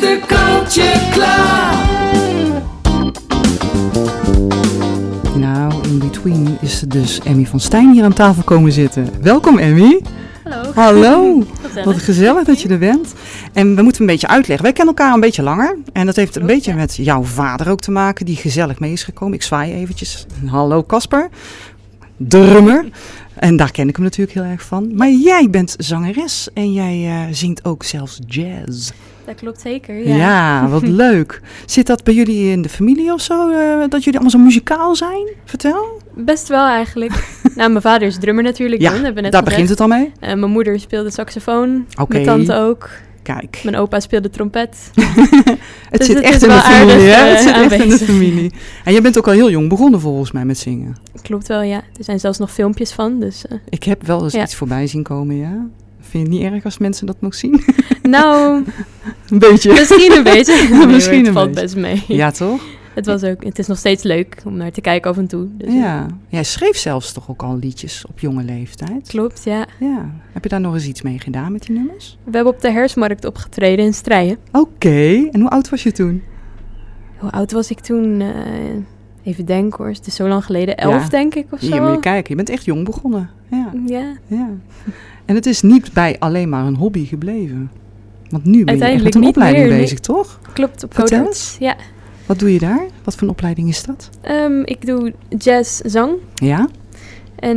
Rechterkantje klaar. Nou, in between is dus Emmy van Stijn hier aan tafel komen zitten. Welkom Emmy. Hallo. Hallo. Wat gezellig dat je er bent. En we moeten een beetje uitleggen. Wij kennen elkaar een beetje langer. En dat heeft een beetje met jouw vader ook te maken, die gezellig mee is gekomen. Ik zwaai eventjes. Hallo Casper. Drummer. En daar ken ik hem natuurlijk heel erg van. Maar jij bent zangeres en jij zingt ook zelfs jazz. Dat klopt zeker, ja. Ja, wat leuk. Zit dat bij jullie in de familie of zo? Dat jullie allemaal zo muzikaal zijn? Vertel. Best wel eigenlijk. Nou, mijn vader is drummer natuurlijk. Ja, dan, hebben we net daar gezegd. begint het al mee. Mijn moeder speelde saxofoon. Oké. Mijn tante ook. Kijk. Mijn opa speelde trompet. Het Dus zit het echt is in de wel familie, aardig, hè? Het zit echt in de aanwezig. familie. En jij bent ook al heel jong begonnen volgens mij met zingen. Klopt wel, ja. Er zijn zelfs nog filmpjes van, dus... Ik heb wel eens Ja. iets voorbij zien komen, ja. Vind je het niet erg als mensen dat nog zien? Nou, Een beetje. misschien een beetje. Nee, Misschien het een valt beetje. best mee. Ja, toch? Het is nog steeds leuk om naar te kijken af en toe. Dus, Ja. Jij schreef zelfs toch ook al liedjes op jonge leeftijd? Klopt, ja. Ja. Heb je daar nog eens iets mee gedaan met die nummers? We hebben op de Hersmarkt opgetreden in Strijen. Oké. En hoe oud was je toen? Hoe oud was ik toen? Even denken hoor, het is zo lang geleden. 11 Ja. denk ik of zo. Hier moet je kijken. Je bent echt jong begonnen. Ja. Ja, Ja. En het is niet bij alleen maar een hobby gebleven. Want nu ben je echt met Uiteindelijk een niet opleiding meer, nee. bezig, toch? klopt, op Vertel codearts. Ja. Wat doe je daar? Wat voor een opleiding is dat? Ik doe jazz, zang. Ja? En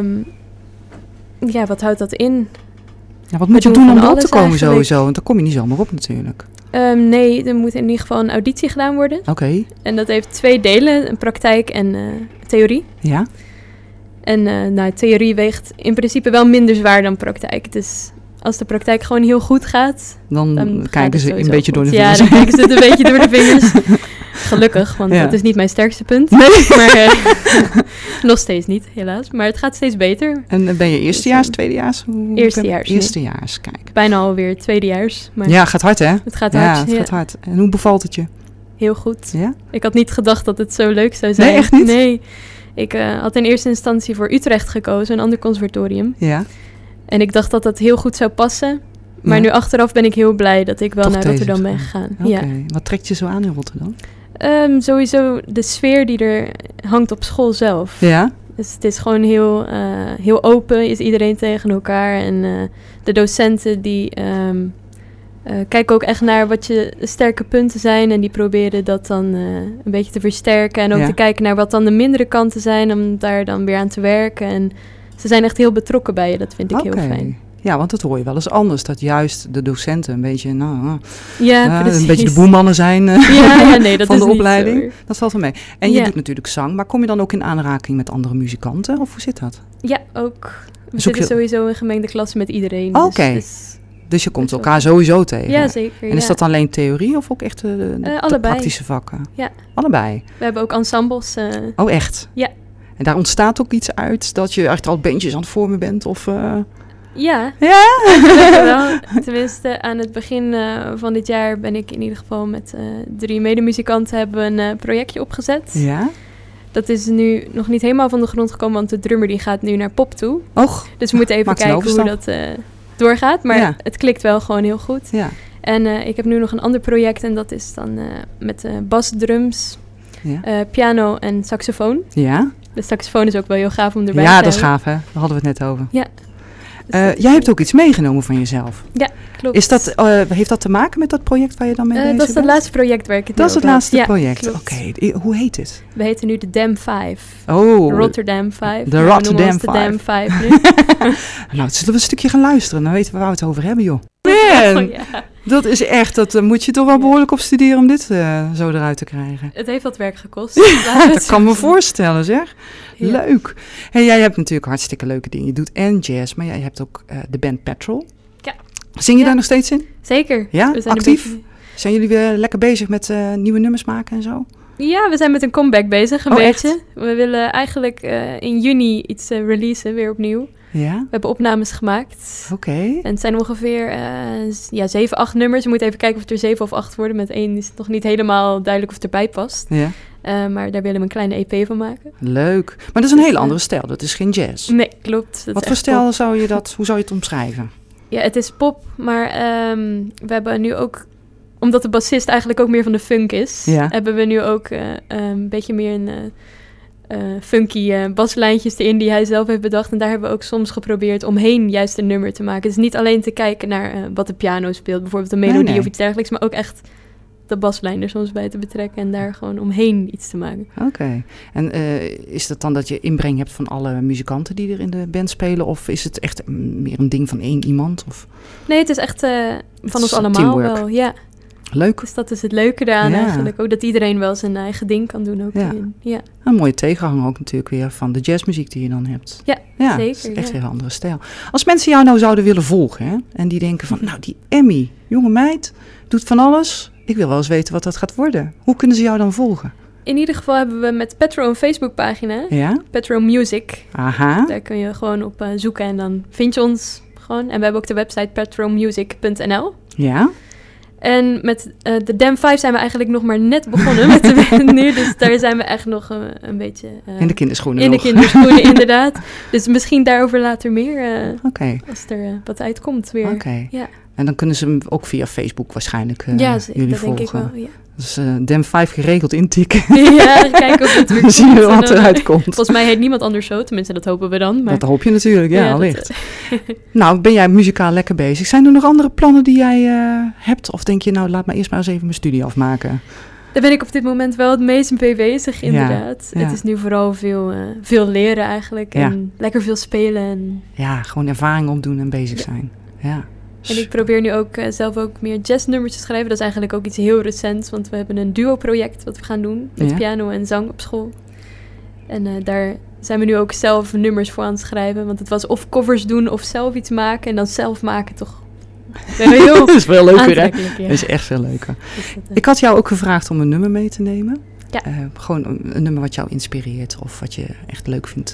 ja, wat houdt dat in? Ja, wat moet je doen doen om van erop te alles komen eigenlijk. sowieso? Want daar kom je niet zomaar op natuurlijk. Nee, er moet in ieder geval een auditie gedaan worden. Oké. En dat heeft 2 delen, een praktijk en theorie. Ja? En nou, theorie weegt in principe wel minder zwaar dan praktijk. Dus als de praktijk gewoon heel goed gaat, Dan dan gaat kijken het ze een sowieso beetje door de goed. vingers. Ja, dan kijken ze het een beetje door de vingers. Gelukkig, want Ja. dat is niet mijn sterkste punt. Nee. Maar nog steeds niet, helaas. Maar het gaat steeds beter. En ben je eerstejaars, tweedejaars? Eerstejaars, nee. Eerstejaars, kijk. Bijna alweer tweedejaars. Maar Ja, gaat hard hè? het gaat Ja, hard. het gaat hard. En hoe bevalt het je? Heel goed. Ja? Ik had niet gedacht dat het zo leuk zou zijn. Nee, echt niet? Nee. Ik had in eerste instantie voor Utrecht gekozen, een ander conservatorium. Ja. En ik dacht dat dat heel goed zou passen. Maar Ja. nu achteraf ben ik heel blij dat ik wel Toch naar deze Rotterdam ben hebt gegaan. Oké. Ja. Wat trekt je zo aan in Rotterdam? Sowieso de sfeer die er hangt op school zelf. Ja? Dus het is gewoon heel open, is iedereen tegen elkaar. En de docenten die kijken ook echt naar wat je sterke punten zijn. En die proberen dat dan een beetje te versterken. En ook Ja. te kijken naar wat dan de mindere kanten zijn, om daar dan weer aan te werken. En ze zijn echt heel betrokken bij je, dat vind ik heel fijn. Ja, want dat hoor je wel eens anders. Dat juist de docenten een beetje, Ja, precies. een beetje de boemannen zijn Ja, nee, dat van is de niet opleiding. zo. Dat valt wel mee. En je Ja. doet natuurlijk zang, maar kom je dan ook in aanraking met andere muzikanten? Of hoe zit dat? Ja, ook. We Zoek zitten je- sowieso in gemengde klassen met iedereen. Oh, oké. Dus je komt elkaar sowieso tegen. Ja, zeker. En is ja. dat alleen theorie of ook echt de allebei. praktische vakken? Ja. Allebei? We hebben ook ensembles. Oh, echt? Ja. En daar ontstaat ook iets uit dat je echt al bandjes aan het vormen bent? Of, Ja. Ja? Gelukkig wel. Tenminste, aan het begin van dit jaar ben ik in ieder geval met 3 medemuzikanten hebben we een projectje opgezet. Ja? Dat is nu nog niet helemaal van de grond gekomen, want de drummer die gaat nu naar pop toe. Och, Dus we moeten even maakt een kijken hoe dat doorgaat. Maar Ja. het klikt wel gewoon heel goed. ja. En ik heb nu nog een ander project en dat is dan met basdrums, Ja. piano en saxofoon. Ja? De saxofoon is ook wel heel gaaf om erbij te Ja, hebben. dat is gaaf, hè? Daar hadden we het net over. Ja. Dus dat is Jij hebt ook iets meegenomen van jezelf. Ja, klopt. Is dat, heeft dat te maken met dat project waar je dan mee bezig bent? dat is het laatste project waar ik het nu Dat is het over laatste had. Ja, project. klopt. Oké, hoe heet het? We heten nu de Dam 5. Oh, Rotterdam 5. de Maar we Rotterdam noemen ons de 5. Dam 5 nu. nou, zullen we een stukje gaan luisteren? Dan weten we waar we het over hebben, joh. Man, Oh, ja. dat is echt, dat moet je toch wel behoorlijk op studeren om dit zo eruit te krijgen. Het heeft wat werk gekost. Dat kan me voorstellen, zeg. Ja. Leuk. Hey, jij hebt natuurlijk hartstikke leuke dingen. Je doet en jazz, maar jij hebt ook de band Petrol. Ja. Zing je Ja. daar nog steeds in? Zeker. Ja? We zijn Actief? een beetje- Zijn jullie weer lekker bezig met nieuwe nummers maken en zo? Ja, we zijn met een comeback bezig, een Oh, beetje. echt? We willen eigenlijk in juni iets releasen, weer opnieuw. Ja? We hebben opnames gemaakt. Oké. En het zijn ongeveer 7, 8 nummers. We moeten even kijken of het er 7 of 8 worden. Met 1 is het nog niet helemaal duidelijk of het erbij past. Ja. Maar daar willen we een kleine EP van maken. Leuk. Maar dat is een Dus, hele andere stijl. Dat is geen jazz. Nee, klopt. Dat Wat is voor echt pop. stijl hoe zou je het omschrijven? Ja, het is pop, maar we hebben nu ook omdat de bassist eigenlijk ook meer van de funk is, Ja. hebben we nu ook een beetje meer een funky baslijntjes erin die hij zelf heeft bedacht. En daar hebben we ook soms geprobeerd omheen juist een nummer te maken. Dus niet alleen te kijken naar wat de piano speelt, bijvoorbeeld een melodie Nee. of iets dergelijks, maar ook echt de baslijn er soms bij te betrekken en daar gewoon omheen iets te maken. Oké. En is dat dan dat je inbreng hebt van alle muzikanten die er in de band spelen? Of is het echt meer een ding van één iemand? Of? Nee, het is echt van ons allemaal teamwork. wel, ja. Leuk. Dus dat is het leuke daaraan Ja. eigenlijk. Ook dat iedereen wel zijn eigen ding kan doen ook. Ja. Ja. Een mooie tegenhanger ook natuurlijk weer van de jazzmuziek die je dan hebt. Ja, Het zeker. is echt ja. weer een andere stijl. Als mensen jou nou zouden willen volgen, hè, en die denken van, nou die Emmy, jonge meid, doet van alles. Ik wil wel eens weten wat dat gaat worden. Hoe kunnen ze jou dan volgen? In ieder geval hebben we met Petro een Facebookpagina. Ja? Petro Music. Aha. Daar kun je gewoon op zoeken en dan vind je ons gewoon. En we hebben ook de website petromusic.nl. Ja? En met de Dam 5 zijn we eigenlijk nog maar net begonnen met de band nu. Dus daar zijn we echt nog een beetje... In de kinderschoenen in nog. de kinderschoenen, inderdaad. Dus misschien daarover later meer, Oké. als er wat uitkomt weer. Oké. Ja. En dan kunnen ze hem ook via Facebook waarschijnlijk Ja, zeker, jullie dat volgen. denk ik wel, ja. Dus Dam 5 geregeld intikken. Ja, kijken of het weer Dan zie je komt. En wat dan, eruit komt. Volgens mij heet niemand anders zo, tenminste dat hopen we dan. Maar Dat hoop je natuurlijk, ja, dat- allicht. Nou, ben jij muzikaal lekker bezig? Zijn er nog andere plannen die jij hebt? Of denk je, nou, laat maar eerst maar eens even mijn studie afmaken? Daar ben ik op dit moment wel het meest mee bezig, inderdaad. ja. Het is nu vooral veel leren eigenlijk. Ja. En lekker veel spelen. En Ja, gewoon ervaring opdoen en bezig zijn. Ja. ik probeer nu ook zelf ook meer jazznummers te schrijven. Dat is eigenlijk ook iets heel recents. Want we hebben een duo-project wat we gaan doen. Met Ja. piano en zang op school. En daar zijn we nu ook zelf nummers voor aan het schrijven. Want het was of covers doen of zelf iets maken. En dan zelf maken toch heel Dat is veel leuker, hè? aantrekkelijk. Ja. Dat is echt veel leuker. Dus dat, Ik had jou ook gevraagd om een nummer mee te nemen. Ja. Gewoon een nummer wat jou inspireert of wat je echt leuk vindt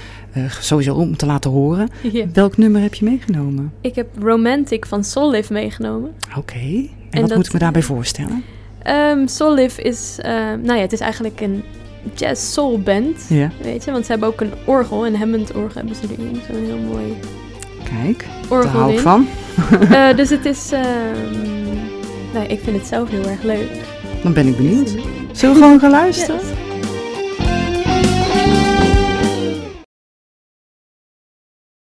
sowieso om te laten horen. ja. Welk nummer heb je meegenomen? Ik heb Romantic van Soul Live meegenomen. Oké. En En wat dat- moet ik me daarbij voorstellen? Soul Live is, het is eigenlijk een jazz soul band, Ja. weet je. Want ze hebben ook een orgel, een Hammond orgel hebben ze erin. Zo'n heel mooi Kijk, daar orgel hou ik in. van. Dus het is, ik vind het zelf heel erg leuk. Dan ben ik benieuwd. Zullen we gewoon gaan luisteren? Yes.